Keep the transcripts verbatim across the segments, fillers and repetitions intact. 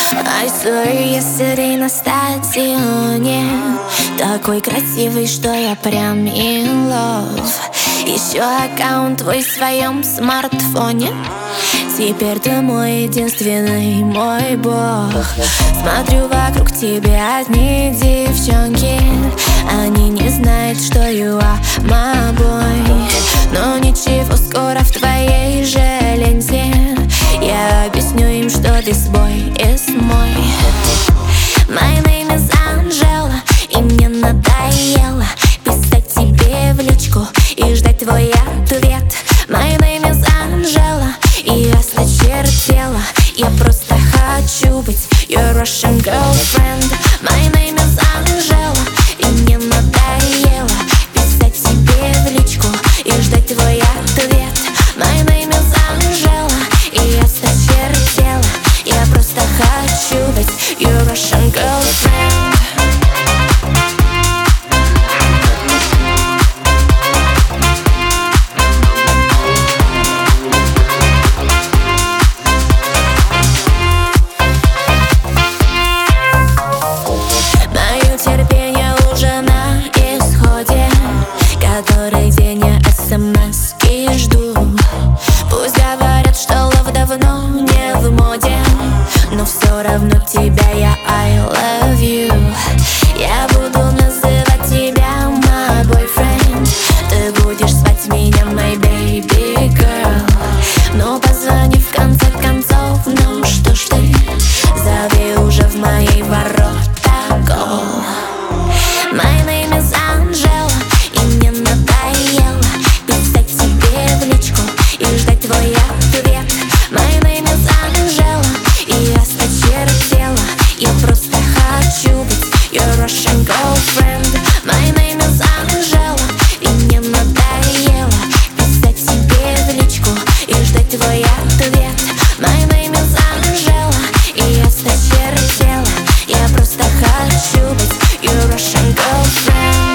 I saw you yesterday на стадионе. Такой красивый, что я прям in love. Еще аккаунт твой в своем смартфоне. Теперь ты мой единственный, мой бог. Смотрю вокруг тебя одни девчонки. Они не знают, что you are my boy. Но ничего, скоро в твоей же ленте я объясню им, что this boy is мой. My name is Angela, и мне надоело писать тебе в личку и ждать твой ответ. My name is Angela, и я осточертела. Я просто хочу быть your Russian girlfriend. My name is Angela, и мне надоело писать тебе в личку и ждать твой ответ. My name is Angela, и я осточертела. Я просто хочу быть your Russian girlfriend. Который день я смс-ки жду. Пусть говорят, что love давно не в моде, но все равно тебя я I love you. Я буду называть тебя my boyfriend. Ты будешь звать меня my baby girl. Но позвони в конце концов, ну что ж ты, зови уже в мои ворота гол. My name is Angela, и мне надоело писать тебе в личку и ждать твой ответ. My name is Angela, и я осточертела. Я просто хочу быть your Russian girlfriend. My name is Angela, и мне надоело писать тебе в личку и ждать твой ответ. My name is Angela, и я осточертела. Я просто хочу быть your Russian girlfriend.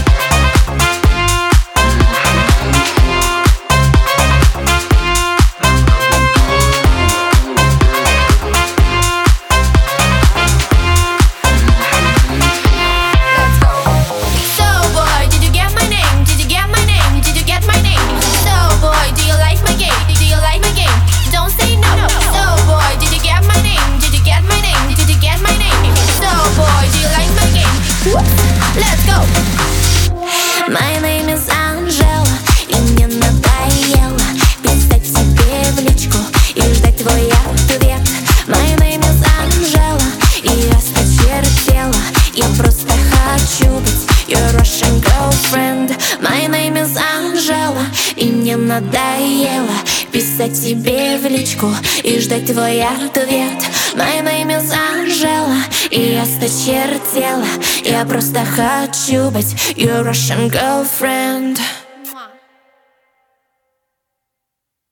Let's go! My name is Angela, и мне надоело писать тебе в личку и ждать твой ответ. My name is Angela, и я осточертела. Я просто хочу быть your Russian girlfriend. My name is Angela, и мне надоело писать тебе в личку и ждать твой ответ. My name is Angela, и я осточертела. Я просто хочу быть your Russian girlfriend.